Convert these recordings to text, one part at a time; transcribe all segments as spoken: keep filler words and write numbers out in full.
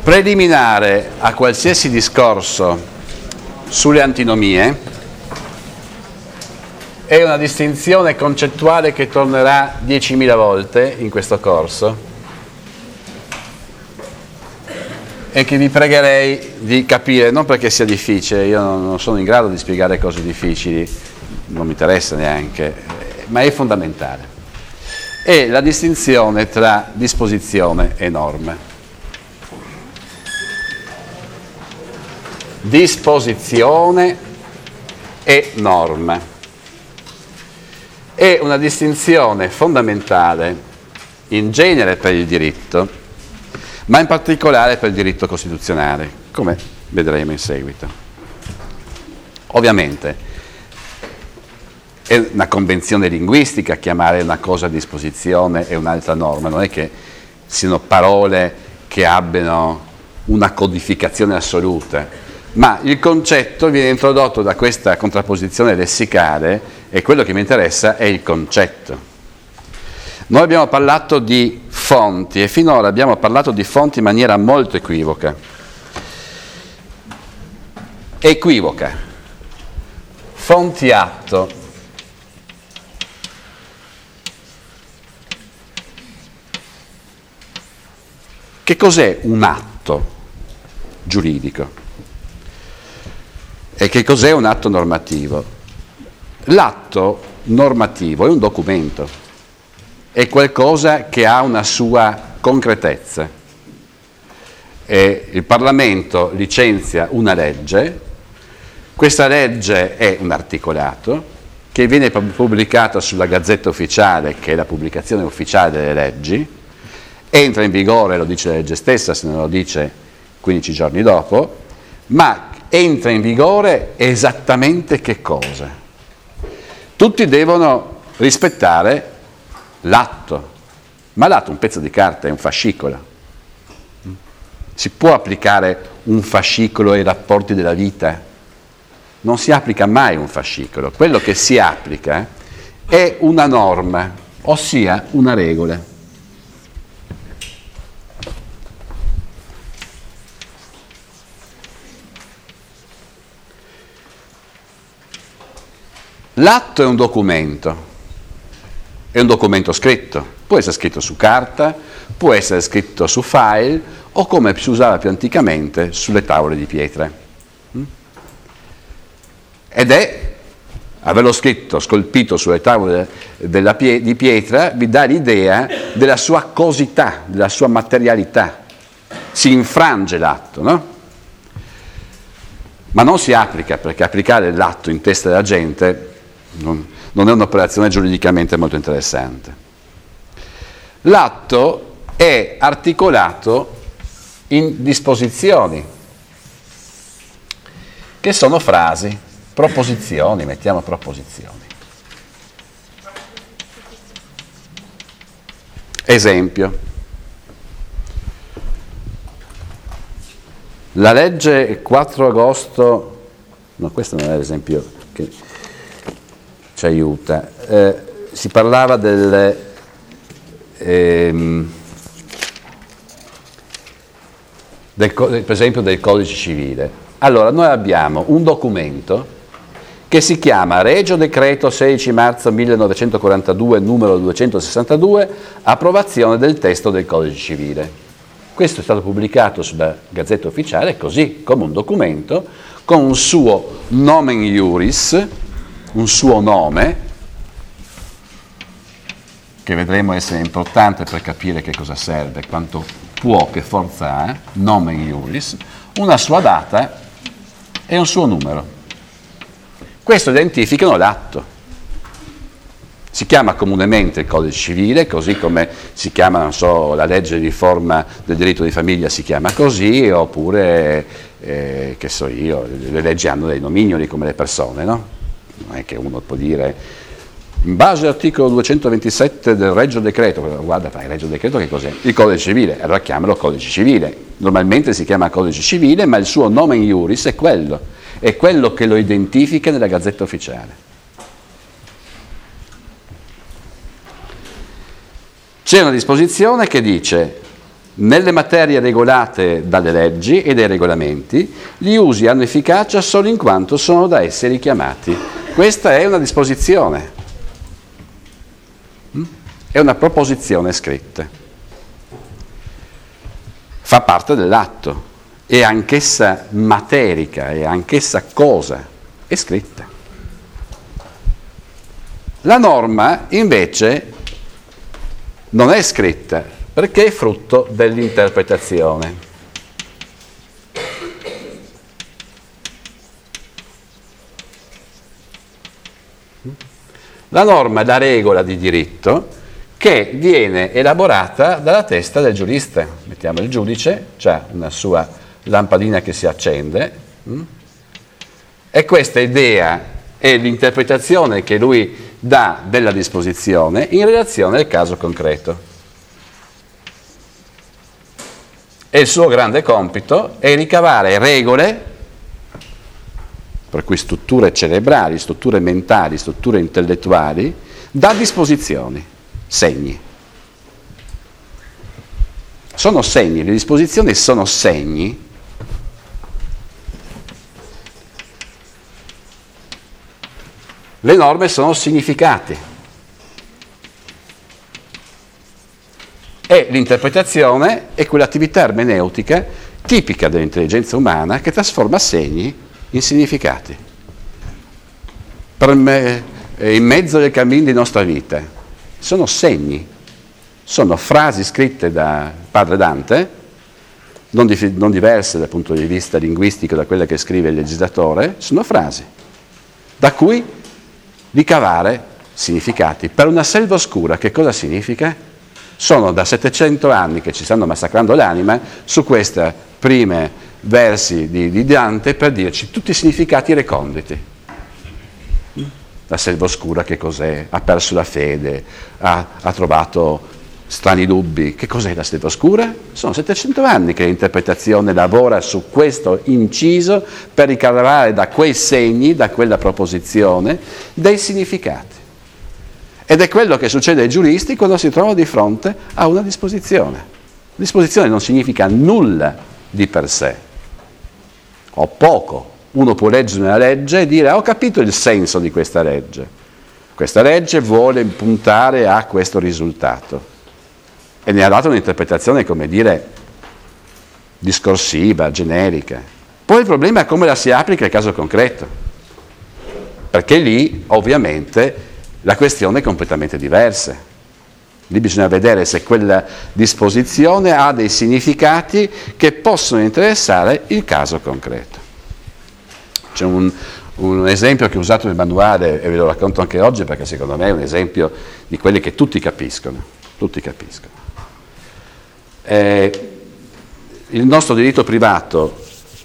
Preliminare a qualsiasi discorso sulle antinomie è una distinzione concettuale che tornerà diecimila volte in questo corso e che vi pregherei di capire, non perché sia difficile, io non sono in grado di spiegare cose difficili, non mi interessa neanche, ma è fondamentale. È la distinzione tra disposizione e norme. Disposizione e norma. È una distinzione fondamentale in genere per il diritto, ma in particolare per il diritto costituzionale, come vedremo in seguito. Ovviamente è una convenzione linguistica chiamare una cosa disposizione e un'altra norma, non è che siano parole che abbiano una codificazione assoluta, ma il concetto viene introdotto da questa contrapposizione lessicale e quello che mi interessa è il concetto. Noi abbiamo parlato di fonti e finora abbiamo parlato di fonti in maniera molto equivoca. Equivoca. Fonti atto. Che cos'è un atto giuridico? E che cos'è un atto normativo? L'atto normativo è un documento, è qualcosa che ha una sua concretezza. E il Parlamento licenzia una legge, questa legge è un articolato che viene pubblicata sulla Gazzetta Ufficiale, che è la pubblicazione ufficiale delle leggi, entra in vigore, lo dice la legge stessa, se non lo dice quindici giorni dopo, ma entra in vigore esattamente che cosa? Tutti devono rispettare l'atto, ma l'atto è un pezzo di carta, è un fascicolo. Si può applicare un fascicolo ai rapporti della vita? Non si applica mai un fascicolo, quello che si applica è una norma, ossia una regola. L'atto è un documento, è un documento scritto, può essere scritto su carta, può essere scritto su file o come si usava più anticamente sulle tavole di pietra. Ed è, averlo scritto, scolpito sulle tavole della pie- di pietra, vi dà l'idea della sua cosità, della sua materialità. Si infrange l'atto, no? Ma non si applica, perché applicare l'atto in testa della gente non, non è un'operazione giuridicamente molto interessante. L'atto è articolato in disposizioni, che sono frasi, proposizioni, mettiamo proposizioni. Esempio. La legge quattro agosto, no, questo non è l'esempio che ci aiuta, eh, si parlava del, ehm, del, per esempio del codice civile. Allora, noi abbiamo un documento che si chiama Regio Decreto sedici marzo millenovecentoquarantadue, numero duecentosessantadue, approvazione del testo del codice civile. Questo è stato pubblicato sulla Gazzetta Ufficiale così, come un documento, con un suo nomen iuris, un suo nome, che vedremo essere importante per capire che cosa serve, quanto può, che forza ha, nomen iuris, una sua data e un suo numero. Questo identificano l'atto. Si chiama comunemente il codice civile, così come si chiama, non so, la legge di riforma del diritto di famiglia si chiama così, oppure, eh, che so io, le leggi hanno dei nomignoli come le persone, no? Non è che uno può dire, in base all'articolo duecentoventisette del Regio Decreto, guarda, fai il Regio Decreto che cos'è? Il codice civile, allora chiamalo codice civile. Normalmente si chiama codice civile, ma il suo nomen iuris è quello, è quello che lo identifica nella Gazzetta Ufficiale. C'è una disposizione che dice Nelle materie regolate dalle leggi e dai regolamenti, gli usi hanno efficacia solo in quanto sono da essi richiamati. Questa è una disposizione, è una proposizione scritta. Fa parte dell'atto, è anch'essa materica, è anch'essa cosa, è scritta. La norma, invece, non è scritta, perché è frutto dell'interpretazione. La norma è la regola di diritto che viene elaborata dalla testa del giurista. Mettiamo il giudice, c'ha una sua lampadina che si accende, e questa idea è l'interpretazione che lui dà della disposizione in relazione al caso concreto. E il suo grande compito è ricavare regole, per cui strutture cerebrali, strutture mentali, strutture intellettuali, da disposizioni, segni. Sono segni, le disposizioni sono segni le norme sono significati. E l'interpretazione è quell'attività ermeneutica tipica dell'intelligenza umana che trasforma segni in significati. Per me, in mezzo del cammino di nostra vita, sono segni, sono frasi scritte da padre Dante, non, di, non diverse dal punto di vista linguistico da quelle che scrive il legislatore, sono frasi, da cui ricavare significati. Per una selva oscura che cosa significa? Sono da settecento anni che ci stanno massacrando l'anima su questi primi versi di, di Dante per dirci tutti i significati reconditi. La selva oscura che cos'è? Ha perso la fede, ha, ha trovato strani dubbi. Che cos'è la selva oscura? Sono settecento anni che l'interpretazione lavora su questo inciso per ricavare da quei segni, da quella proposizione, dei significati. Ed è quello che succede ai giuristi quando si trovano di fronte a una disposizione. Disposizione non significa nulla di per sé, o poco. Uno può leggere una legge e dire: ho capito il senso di questa legge. Questa legge vuole puntare a questo risultato. E ne ha dato un'interpretazione, come dire, discorsiva, generica. Poi il problema è come la si applica al caso concreto. Perché lì, ovviamente, la questione è completamente diversa. Lì bisogna vedere se quella disposizione ha dei significati che possono interessare il caso concreto. C'è un, un esempio che ho usato nel manuale e ve lo racconto anche oggi perché secondo me è un esempio di quelli che tutti capiscono. Tutti capiscono. Eh, il nostro diritto privato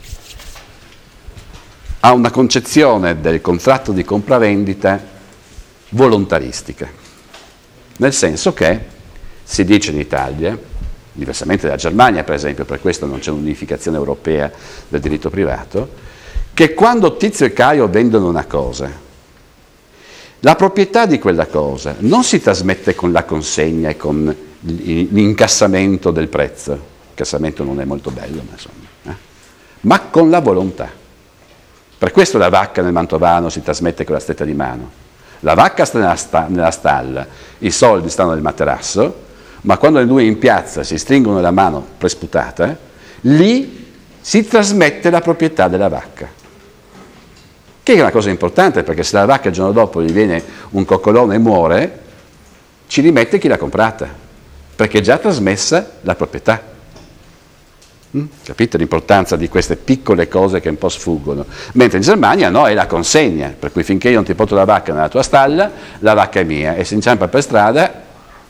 ha una concezione del contratto di compravendita volontaristica, nel senso che si dice in Italia, diversamente dalla Germania per esempio, per questo non c'è un'unificazione europea del diritto privato, che quando Tizio e Caio vendono una cosa, la proprietà di quella cosa non si trasmette con la consegna e con l'incassamento del prezzo, l'incassamento non è molto bello, ma insomma, eh? ma con la volontà. Per questo la vacca nel Mantovano si trasmette con la stretta di mano. La vacca sta nella, sta, nella stalla, i soldi stanno nel materasso, ma quando le due in piazza si stringono la mano presputata, lì si trasmette la proprietà della vacca. Che è una cosa importante, perché se la vacca il giorno dopo gli viene un coccolone e muore, ci rimette chi l'ha comprata, perché è già trasmessa la proprietà. Mm? Capite l'importanza di queste piccole cose che un po' sfuggono? Mentre in Germania no, è la consegna, per cui finché io non ti porto la vacca nella tua stalla, la vacca è mia, e se inciampa per strada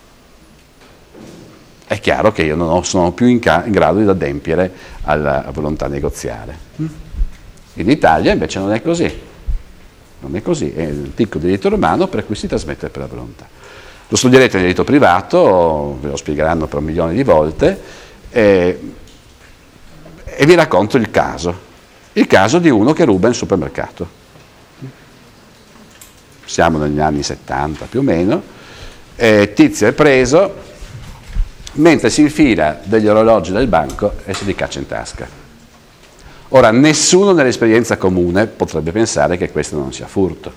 è chiaro che io non ho, sono più in, ca- in grado di adempiere alla volontà negoziale. Mm? In Italia invece non è così, non è così, è il piccolo diritto romano per cui si trasmette per la volontà. Lo studierete nel diritto privato, ve lo spiegheranno per un milione di volte, eh, e vi racconto il caso, il caso di uno che ruba in supermercato. Siamo negli anni settanta più o meno, eh, Tizio è preso, mentre si infila degli orologi del banco e se li caccia in tasca. Ora, nessuno nell'esperienza comune potrebbe pensare che questo non sia furto.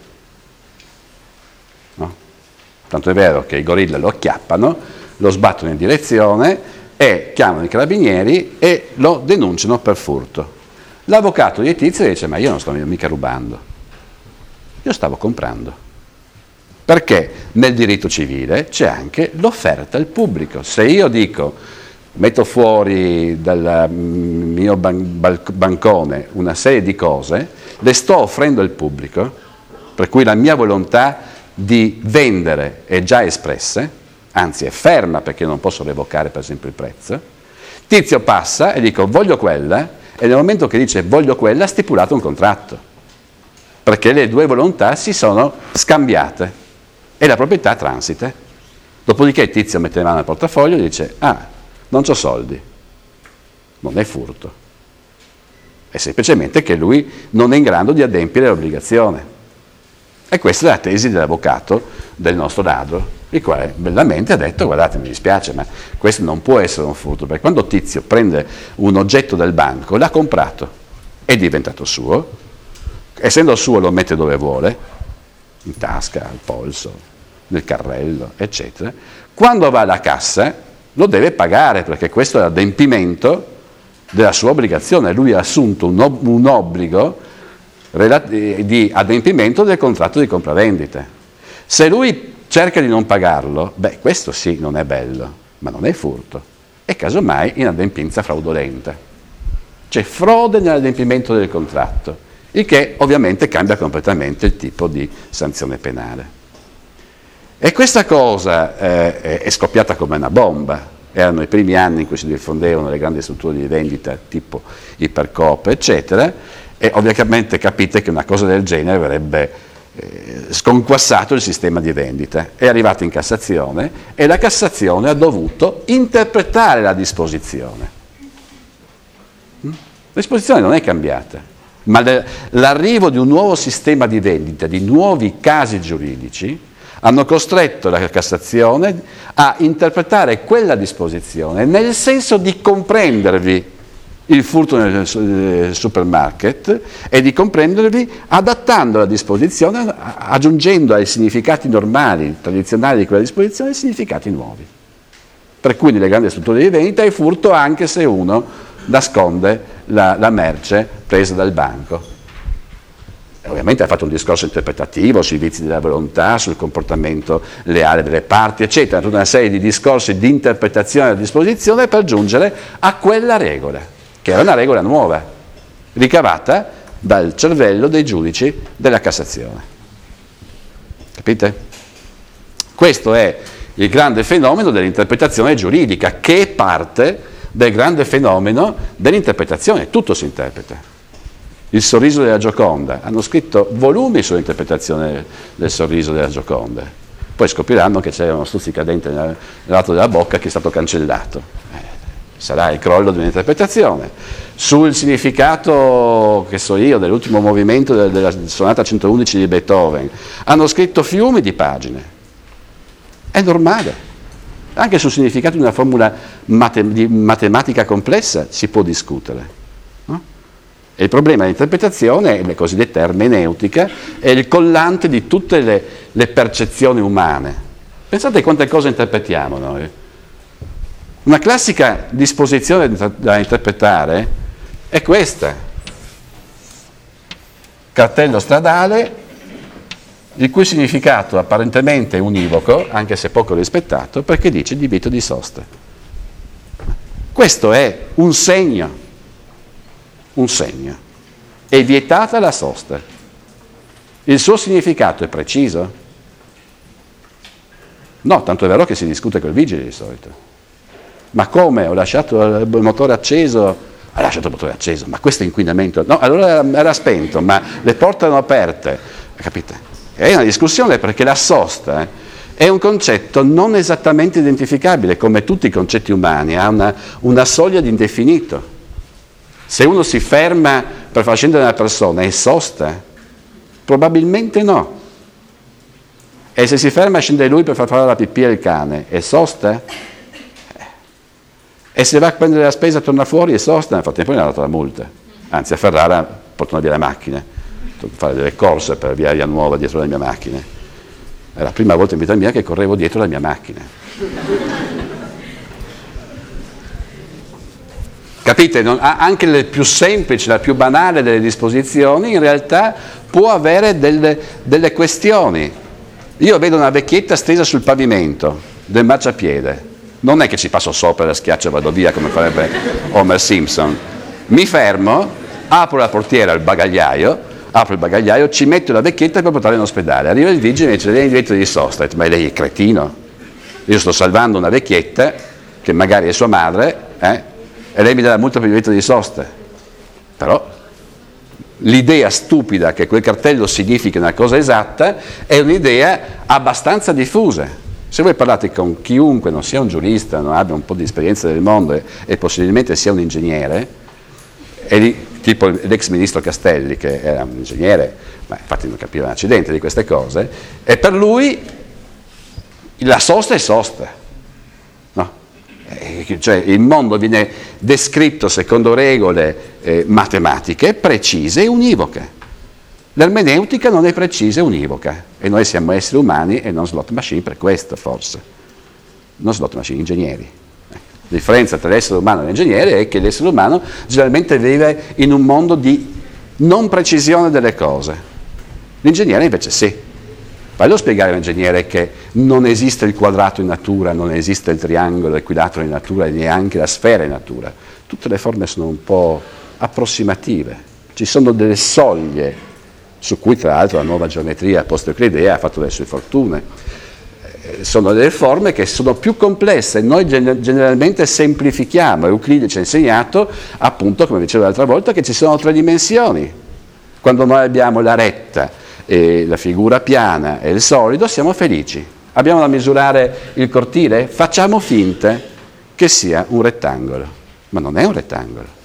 No? Tanto è vero che i gorilla lo acchiappano, lo sbattono in direzione e chiamano i carabinieri e lo denunciano per furto. L'avvocato di Tizio dice: ma io non sto mica rubando, io stavo comprando. Perché nel diritto civile c'è anche l'offerta al pubblico. Se io dico, metto fuori dal mio ban- bancone una serie di cose, le sto offrendo al pubblico, per cui la mia volontà di vendere è già espressa, anzi è ferma perché non posso revocare per esempio il prezzo. Tizio passa e dico voglio quella, e nel momento che dice voglio quella ha stipulato un contratto, perché le due volontà si sono scambiate e la proprietà transita. Dopodiché Tizio mette le mani al portafoglio e dice ah, non c'ho soldi. Non è furto, è semplicemente che lui non è in grado di adempiere l'obbligazione. E questa è la tesi dell'avvocato del nostro ladro, il quale bellamente ha detto guardate, mi dispiace, ma questo non può essere un furto, perché quando Tizio prende un oggetto del banco, l'ha comprato, è diventato suo, essendo suo lo mette dove vuole, in tasca, al polso, nel carrello, eccetera. Quando va alla cassa lo deve pagare, perché questo è l'adempimento della sua obbligazione. Lui ha assunto un, ob- un obbligo di adempimento del contratto di compravendita. Se lui cerca di non pagarlo, beh, questo sì, non è bello, ma non è furto, è casomai inadempienza fraudolenta. C'è frode nell'adempimento del contratto, il che ovviamente cambia completamente il tipo di sanzione penale. E questa cosa eh, è scoppiata come una bomba. Erano i primi anni in cui si diffondevano le grandi strutture di vendita tipo Ipercoop, eccetera, e ovviamente capite che una cosa del genere avrebbe eh, sconquassato il sistema di vendita. È arrivato in Cassazione e la Cassazione ha dovuto interpretare la disposizione. La disposizione non è cambiata, ma le, l'arrivo di un nuovo sistema di vendita, di nuovi casi giuridici, hanno costretto la Cassazione a interpretare quella disposizione nel senso di comprendervi il furto nel supermarket e di comprendervi adattando la disposizione, aggiungendo ai significati normali, tradizionali di quella disposizione, significati nuovi. Per cui nelle grandi strutture di vendita è furto anche se uno nasconde la, la merce presa dal banco. E ovviamente ha fatto un discorso interpretativo sui vizi della volontà, sul comportamento leale delle parti, eccetera, tutta una serie di discorsi di interpretazione della disposizione per giungere a quella regola, che era una regola nuova, ricavata dal cervello dei giudici della Cassazione. Capite? Questo è il grande fenomeno dell'interpretazione giuridica, che è parte del grande fenomeno dell'interpretazione. Tutto si interpreta. Il sorriso della Gioconda, hanno scritto volumi sull'interpretazione del sorriso della Gioconda, poi scopriranno che c'era uno stuzzicadente nel lato della bocca che è stato cancellato. Eh, sarà il crollo di un'interpretazione. Sul significato, che so io, dell'ultimo movimento della, della sonata centoundici di Beethoven, hanno scritto fiumi di pagine. È normale. Anche sul significato di una formula mate, di matematica complessa si può discutere. E il problema dell'interpretazione, le cosiddette ermeneutica, è il collante di tutte le, le percezioni umane. Pensate quante cose interpretiamo noi. Una classica disposizione da interpretare è questa. Cartello stradale, il cui significato apparentemente è univoco, anche se poco rispettato, perché dice divieto di sosta. Questo è un segno. Un segno. È vietata la sosta. Il suo significato è preciso? No, tanto è vero che si discute col vigile di solito. Ma come? Ho lasciato il motore acceso? Ha lasciato il motore acceso, ma questo è inquinamento? No, allora era, era spento, ma le porte erano aperte. Capite? È una discussione perché la sosta eh, è un concetto non esattamente identificabile, come tutti i concetti umani, ha una, una soglia di indefinito. Se uno si ferma per far scendere una persona, è sosta? Probabilmente no. E se si ferma a scendere lui per far fare la pipì al cane, è sosta? E se va a prendere la spesa torna fuori e sosta, nel frattempo gli hanno dato la multa. Anzi, a Ferrara portano via le macchine, fare delle corse per via via nuova dietro le mie macchine. È la prima volta in vita mia che correvo dietro la mia macchina. Capite? Non, anche le più semplici, la più banale delle disposizioni in realtà può avere delle, delle questioni. Io vedo una vecchietta stesa sul pavimento del marciapiede. Non è che ci passo sopra, la schiaccio e vado via come farebbe Homer Simpson. Mi fermo, apro la portiera al bagagliaio, apro il bagagliaio, ci metto la vecchietta per portarla in ospedale. Arriva il vigile e mi dice: lei è in diritto di sosta. Ma lei è cretino? Io sto salvando una vecchietta che magari è sua madre, eh, e lei mi dà la multa per il diritto di sosta. Però l'idea stupida che quel cartello significhi una cosa esatta è un'idea abbastanza diffusa. Se voi parlate con chiunque non sia un giurista, non abbia un po' di esperienza del mondo e, e possibilmente sia un ingegnere, e lì, tipo l'ex ministro Castelli, che era un ingegnere, ma infatti non capiva un accidente di queste cose, e per lui la sosta è sosta. No? E, cioè il mondo viene descritto secondo regole eh, matematiche precise e univoche. L'ermeneutica non è precisa e univoca, e noi siamo esseri umani e non slot machine per questo, forse. Non slot machine, ingegneri. La differenza tra l'essere umano e l'ingegnere è che l'essere umano generalmente vive in un mondo di non precisione delle cose. L'ingegnere invece sì. Fallo spiegare all'ingegnere che non esiste il quadrato in natura, non esiste il triangolo, l'equilatero in natura e neanche la sfera in natura. Tutte le forme sono un po' approssimative. Ci sono delle soglie su cui tra l'altro la nuova geometria post-euclidea ha fatto le sue fortune. Eh, sono delle forme che sono più complesse, noi gen- generalmente semplifichiamo. Euclide ci ha insegnato, appunto, come dicevo l'altra volta, che ci sono tre dimensioni. Quando noi abbiamo la retta, e la figura piana e il solido, siamo felici. Abbiamo da misurare il cortile? Facciamo finta che sia un rettangolo, ma non è un rettangolo.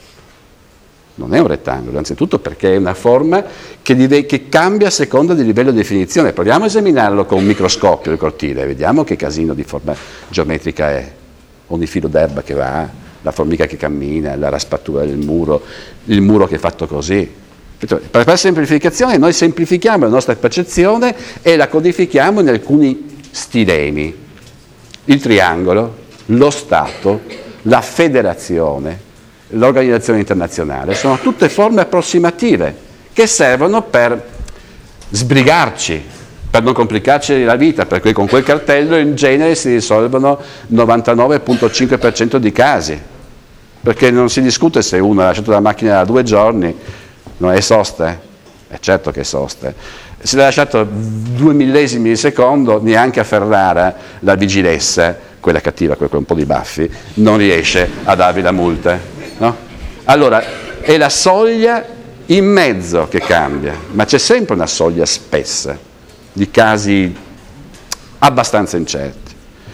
Non è un rettangolo, anzitutto perché è una forma che, dive- che cambia a seconda del livello di definizione. Proviamo a esaminarlo con un microscopio il cortile, vediamo che casino di forma geometrica è. Ogni filo d'erba che va, la formica che cammina, la raspatura del muro, il muro che è fatto così. Per fare semplificazione noi semplifichiamo la nostra percezione e la codifichiamo in alcuni stilemi. Il triangolo, lo Stato, la federazione, l'organizzazione internazionale, sono tutte forme approssimative che servono per sbrigarci, per non complicarci la vita, perché con quel cartello in genere si risolvono novantanove virgola cinque per cento di casi, perché non si discute se uno ha lasciato la macchina da due giorni, non è sosta, eh? È certo che è sosta. Se l'ha lasciato due millesimi di secondo, neanche a Ferrara la vigilessa, quella cattiva, quella con un po' di baffi, non riesce a darvi la multa. No? Allora, è la soglia in mezzo che cambia, ma c'è sempre una soglia spessa di casi abbastanza incerti.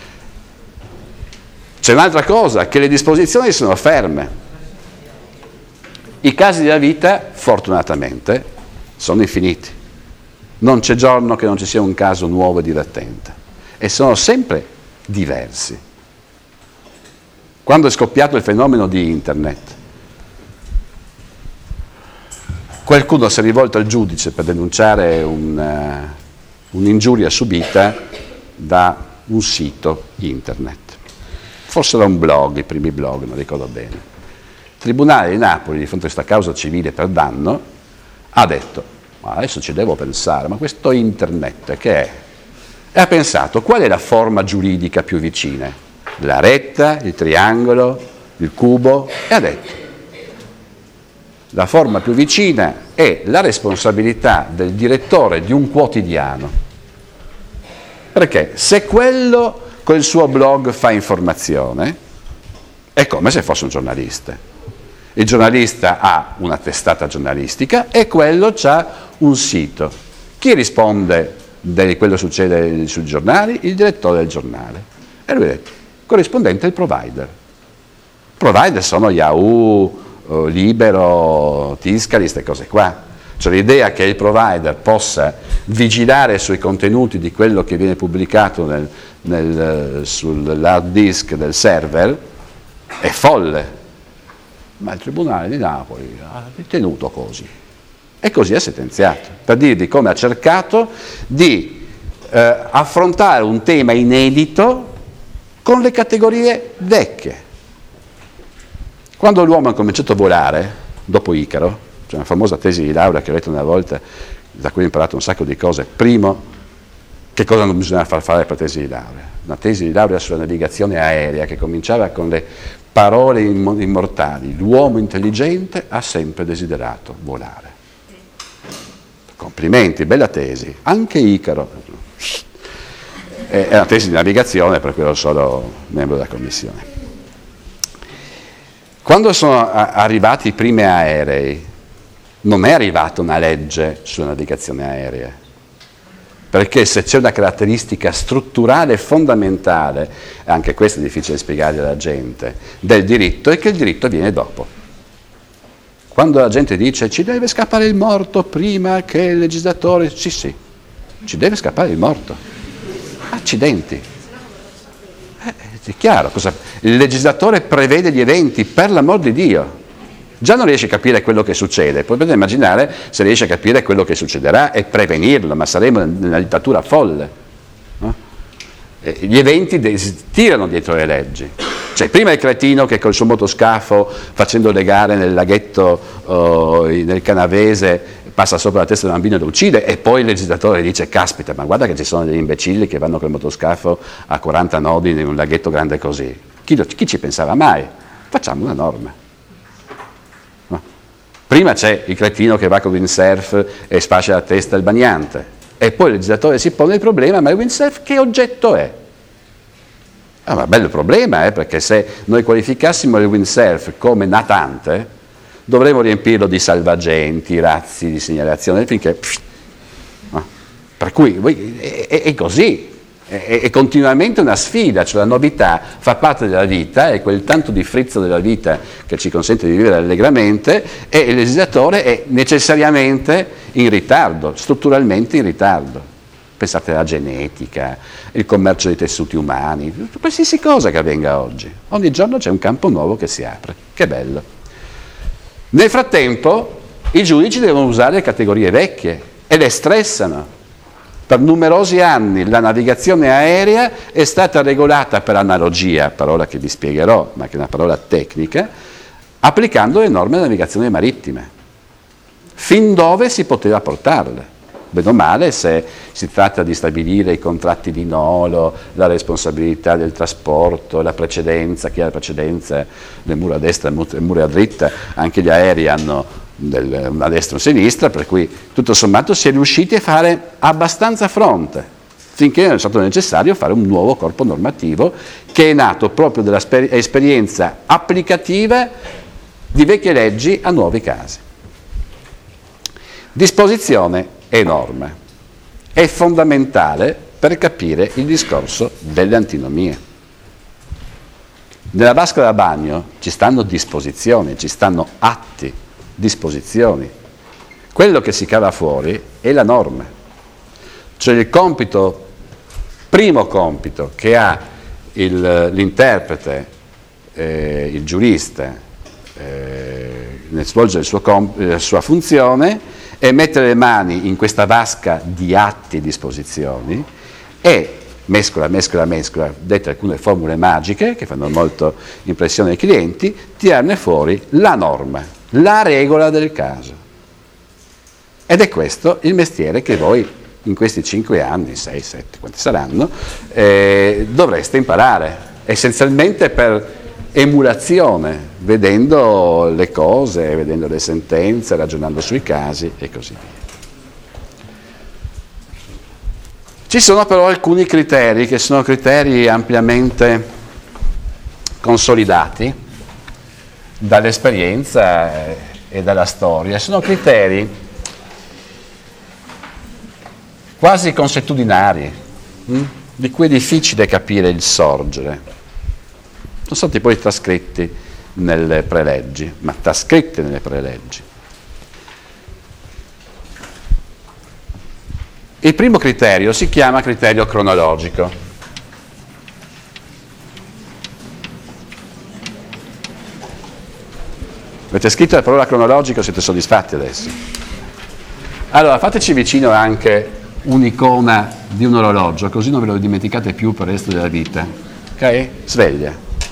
C'è un'altra cosa, che le disposizioni sono ferme. I casi della vita, fortunatamente, sono infiniti. Non c'è giorno che non ci sia un caso nuovo e divertente. E sono sempre diversi. Quando è scoppiato il fenomeno di Internet, qualcuno si è rivolto al giudice per denunciare un, uh, un'ingiuria subita da un sito Internet. Forse era un blog, i primi blog, non ricordo bene. Il Tribunale di Napoli, di fronte a questa causa civile per danno, ha detto: ma adesso ci devo pensare, ma questo Internet che è? E ha pensato, qual è la forma giuridica più vicina? La retta, il triangolo, il cubo, e ha detto: la forma più vicina è la responsabilità del direttore di un quotidiano. Perché se quello col suo blog fa informazione, è come se fosse un giornalista. Il giornalista ha una testata giornalistica e quello ha un sito. Chi risponde di quello che succede sui giornali? Il direttore del giornale. E lui ha detto, corrispondente al provider. Provider sono Yahoo, Libero, Tiscali, queste cose qua. Cioè l'idea che il provider possa vigilare sui contenuti di quello che viene pubblicato nel, nel, sull'hard disk del server è folle, ma il Tribunale di Napoli ha ritenuto così. E così ha sentenziato, per dirvi come ha cercato di eh, affrontare un tema inedito con le categorie vecchie. Quando l'uomo ha cominciato a volare, dopo Icaro, c'è una famosa tesi di laurea che ho letto una volta, da cui ho imparato un sacco di cose. Primo, che cosa non bisogna far fare per tesi di laurea? Una tesi di laurea sulla navigazione aerea che cominciava con le parole immortali: l'uomo intelligente ha sempre desiderato volare. Complimenti, bella tesi. Anche Icaro è una tesi di navigazione, per cui ero solo membro della commissione. Quando sono arrivati i primi aerei, non è arrivata una legge sulla navigazione aerea, perché se c'è una caratteristica strutturale fondamentale, e anche questo è difficile spiegare alla gente, del diritto, è che il diritto viene dopo. Quando la gente dice ci deve scappare il morto prima che il legislatore, sì sì, ci deve scappare il morto, accidenti. È chiaro, cosa, il legislatore prevede gli eventi, per l'amor di Dio. Già non riesce a capire quello che succede, potete immaginare se riesce a capire quello che succederà e prevenirlo, ma saremo in una dittatura folle. No? E gli eventi tirano dietro le leggi. Cioè, prima il cretino che col suo motoscafo, facendo le gare nel laghetto oh, nel Canavese, passa sopra la testa del bambino e lo uccide, e poi il legislatore dice: caspita, ma guarda che ci sono degli imbecilli che vanno col motoscafo a quaranta nodi in un laghetto grande così. Chi, lo, chi ci pensava mai? Facciamo una norma. No. Prima c'è il cretino che va con il windsurf e sfascia la testa al bagnante, e poi il legislatore si pone il problema: ma il windsurf che oggetto è? Ah, ma bello problema, eh, perché se noi qualificassimo il windsurf come natante, dovremmo riempirlo di salvagenti, razzi, di segnalazione, finché... Pff, no. Per cui è, è, è così, è, è continuamente una sfida, cioè la novità fa parte della vita, è quel tanto di frizzo della vita che ci consente di vivere allegramente, e il legislatore è necessariamente in ritardo, strutturalmente in ritardo. Pensate alla genetica, il commercio dei tessuti umani, qualsiasi cosa che avvenga oggi. Ogni giorno c'è un campo nuovo che si apre, che bello. Nel frattempo i giudici devono usare le categorie vecchie e le stressano. Per numerosi anni la navigazione aerea è stata regolata per analogia, parola che vi spiegherò, ma che è una parola tecnica, applicando le norme della navigazione marittima, fin dove si poteva portarle. Bene o male, se si tratta di stabilire i contratti di nolo, la responsabilità del trasporto, la precedenza, chi ha la precedenza, le mura a destra e le mura a dritta, anche gli aerei hanno del, una destra e una sinistra, per cui tutto sommato si è riusciti a fare abbastanza fronte, finché non è stato necessario fare un nuovo corpo normativo che è nato proprio dall'esperienza applicativa di vecchie leggi a nuovi casi. Disposizione e norma. È fondamentale per capire il discorso delle antinomie. Nella vasca da bagno ci stanno disposizioni, ci stanno atti, disposizioni. Quello che si cava fuori è la norma. Cioè il compito, primo compito che ha il, l'interprete, eh, il giurista, eh, nel svolgere il suo comp- la sua funzione, e mettere le mani in questa vasca di atti e disposizioni e mescola, mescola, mescola, dette alcune formule magiche che fanno molto impressione ai clienti, tirarne fuori la norma, la regola del caso. Ed è questo il mestiere che voi in questi cinque anni, sei, sette, quanti saranno, eh, dovreste imparare, essenzialmente per emulazione, vedendo le cose, vedendo le sentenze, ragionando sui casi e così via. Ci sono però alcuni criteri che sono criteri ampiamente consolidati dall'esperienza e dalla storia. Sono criteri quasi consuetudinari, hm? di cui è difficile capire il sorgere. Sono stati poi trascritti nelle preleggi, ma trascritti nelle preleggi. Il primo criterio si chiama criterio cronologico. Avete scritto la parola cronologico, siete soddisfatti adesso? Allora, fateci vicino anche un'icona di un orologio, così non ve lo dimenticate più per il resto della vita. Ok? Sveglia.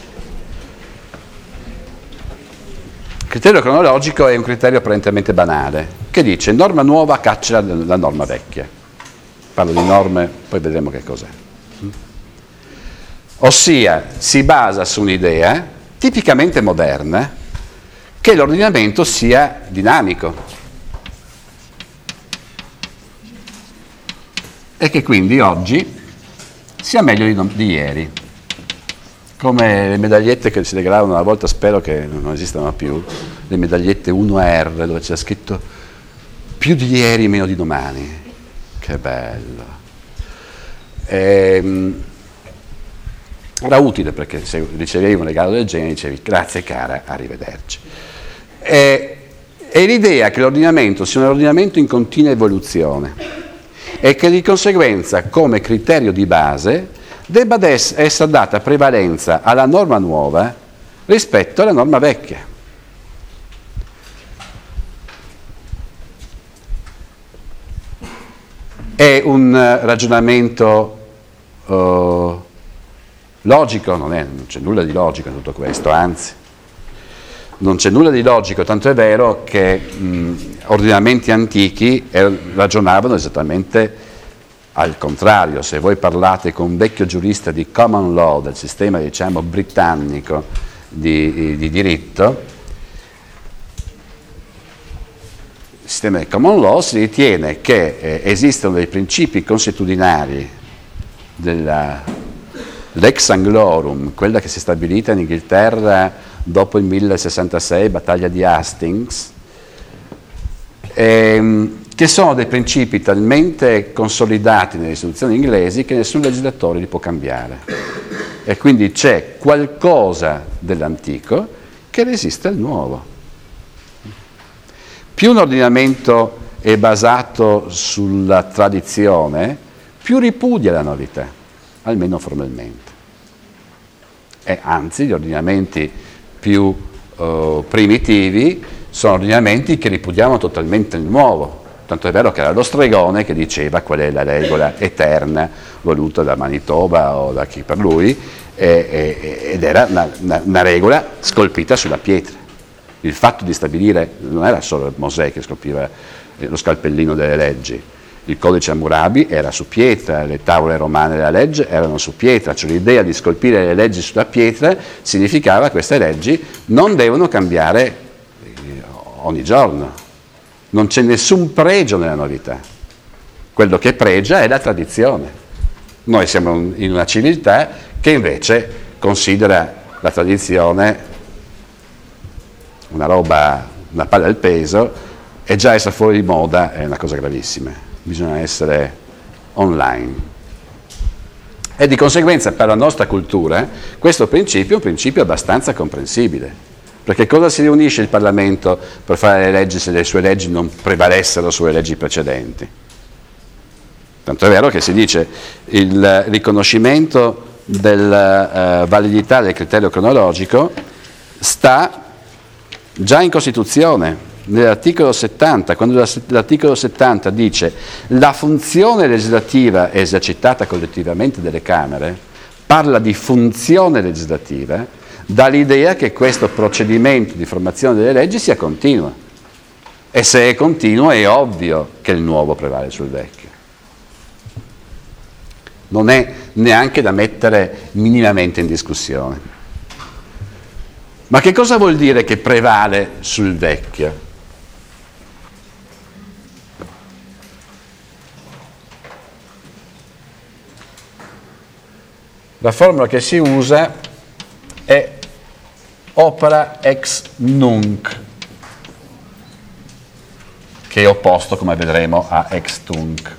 Il criterio cronologico è un criterio apparentemente banale, che dice norma nuova caccia la norma vecchia. Parlo di norme, poi vedremo che cos'è. Ossia, si basa su un'idea tipicamente moderna che l'ordinamento sia dinamico e che quindi oggi sia meglio di, di ieri. Come le medagliette che si regalavano una volta, spero che non esistano più, le medagliette uno R dove c'è scritto più di ieri, meno di domani. Che bello. Ehm, era utile perché se ricevevi un regalo del genere dicevi grazie cara, arrivederci. E, e l'idea che l'ordinamento sia un ordinamento in continua evoluzione e che di conseguenza come criterio di base debba essere data prevalenza alla norma nuova rispetto alla norma vecchia. È un ragionamento uh, logico? Non, è, non c'è nulla di logico in tutto questo, anzi. Non c'è nulla di logico, tanto è vero che mh, ordinamenti antichi ragionavano esattamente al contrario. Se voi parlate con un vecchio giurista di common law, del sistema diciamo britannico di, di diritto, il sistema di common law si ritiene che eh, esistono dei principi consuetudinari della Lex Anglorum, quella che si è stabilita in Inghilterra dopo il millesesantasei, battaglia di Hastings, ehm, che sono dei principi talmente consolidati nelle istituzioni inglesi che nessun legislatore li può cambiare. E quindi c'è qualcosa dell'antico che resiste al nuovo. Più un ordinamento è basato sulla tradizione, più ripudia la novità, almeno formalmente. E anzi, gli ordinamenti più uh, primitivi sono ordinamenti che ripudiamo totalmente il nuovo. Tanto è vero che era lo stregone che diceva qual è la regola eterna voluta da Manitoba o da chi per lui, e, e, ed era una, una, una regola scolpita sulla pietra. Il fatto di stabilire, non era solo Mosè che scolpiva lo scalpellino delle leggi, il codice Hammurabi era su pietra, le tavole romane della legge erano su pietra, cioè l'idea di scolpire le leggi sulla pietra significava che queste leggi non devono cambiare ogni giorno, non c'è nessun pregio nella novità, quello che pregia è la tradizione. Noi siamo in una civiltà che invece considera la tradizione una roba, una palla al peso, e già essere fuori di moda è una cosa gravissima. Bisogna essere online. E di conseguenza per la nostra cultura questo principio è un principio abbastanza comprensibile. Perché cosa si riunisce il Parlamento per fare le leggi se le sue leggi non prevalessero sulle leggi precedenti? Tanto è vero che si dice il riconoscimento della uh, validità del criterio cronologico sta già in Costituzione. Nell'articolo settanta, quando l'articolo settanta dice la funzione legislativa è esercitata collettivamente dalle Camere, parla di funzione legislativa, dà l'idea che questo procedimento di formazione delle leggi sia continuo. E se è continuo è ovvio che il nuovo prevale sul vecchio. Non è neanche da mettere minimamente in discussione. Ma che cosa vuol dire che prevale sul vecchio? La formula che si usa è opera ex nunc, che è opposto, come vedremo, a ex tunc.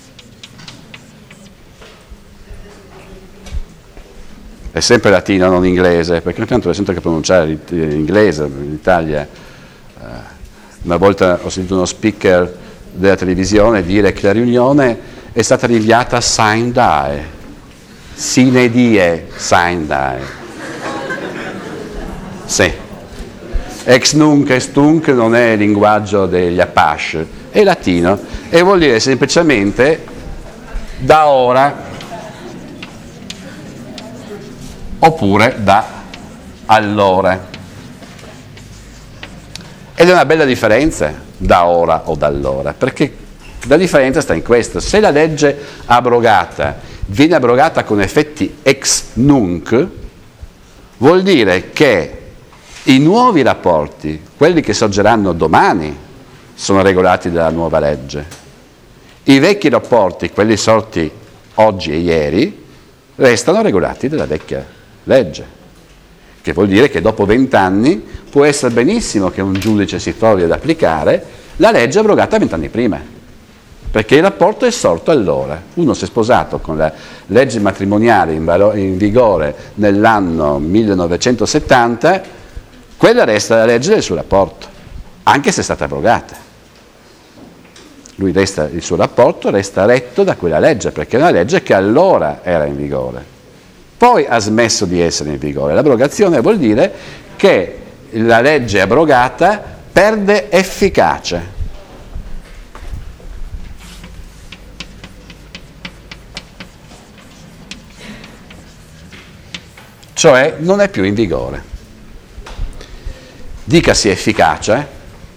È sempre latino, non inglese, perché ogni tanto sento che pronunciare l'inglese in Italia. Una volta ho sentito uno speaker della televisione dire che la riunione è stata rinviata a sine die, sine die, sine die. Sì. Ex nunc, ex tunc non è il linguaggio degli Apache, è latino e vuol dire semplicemente da ora oppure da allora. Ed è una bella differenza da ora o da allora, perché la differenza sta in questo: se la legge abrogata viene abrogata con effetti ex nunc, vuol dire che i nuovi rapporti, quelli che sorgeranno domani, sono regolati dalla nuova legge. I vecchi rapporti, quelli sorti oggi e ieri, restano regolati dalla vecchia legge. Che vuol dire che dopo vent'anni può essere benissimo che un giudice si trovi ad applicare la legge abrogata vent'anni prima, perché il rapporto è sorto allora. Uno si è sposato con la legge matrimoniale in, valo- in vigore nell'anno millenovecentosettanta, quella resta la legge del suo rapporto, anche se è stata abrogata. Lui resta, il suo rapporto resta retto da quella legge, perché è una legge che allora era in vigore. Poi ha smesso di essere in vigore. L'abrogazione vuol dire che la legge abrogata perde efficacia. Cioè non è più in vigore. Dicasi efficacia,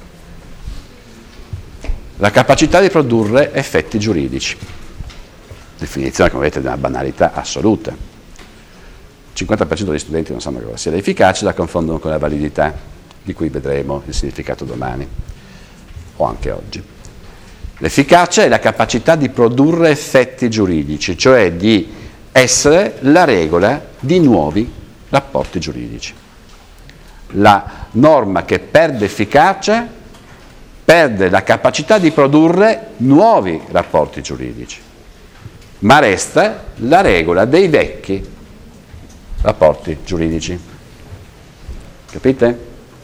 la capacità di produrre effetti giuridici. Definizione, come vedete, di una banalità assoluta. Il cinquanta per cento degli studenti non sanno cosa sia l'efficacia, la confondono con la validità, di cui vedremo il significato domani, o anche oggi. L'efficacia è la capacità di produrre effetti giuridici, cioè di essere la regola di nuovi rapporti giuridici. La norma che perde efficacia perde la capacità di produrre nuovi rapporti giuridici, ma resta la regola dei vecchi rapporti giuridici. Capite?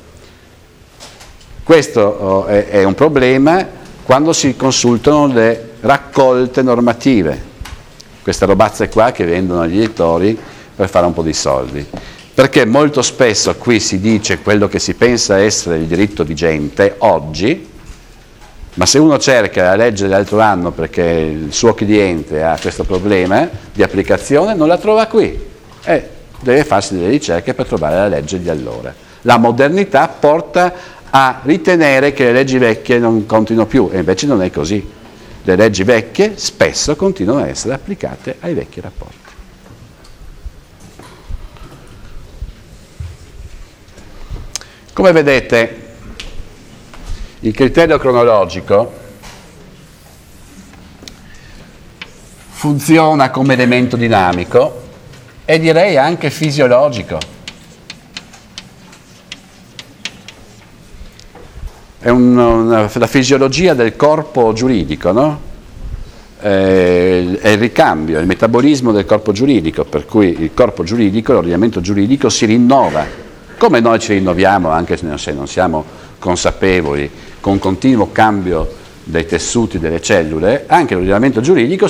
Questo oh, è, è un problema quando si consultano le raccolte normative, queste robazze qua che vendono agli editori per fare un po' di soldi. Perché molto spesso qui si dice quello che si pensa essere il diritto vigente oggi, ma se uno cerca la legge dell'altro anno perché il suo cliente ha questo problema di applicazione, non la trova qui e deve farsi delle ricerche per trovare la legge di allora. La modernità porta a ritenere che le leggi vecchie non contino più, e invece non è così. Le leggi vecchie spesso continuano a essere applicate ai vecchi rapporti. Come vedete, il criterio cronologico funziona come elemento dinamico e direi anche fisiologico. È un, una, la fisiologia del corpo giuridico, no? È, è il ricambio, è il metabolismo del corpo giuridico, per cui il corpo giuridico, l'ordinamento giuridico si rinnova. Come noi ci rinnoviamo, anche se non siamo consapevoli, con continuo cambio dei tessuti delle cellule, anche l'ordinamento giuridico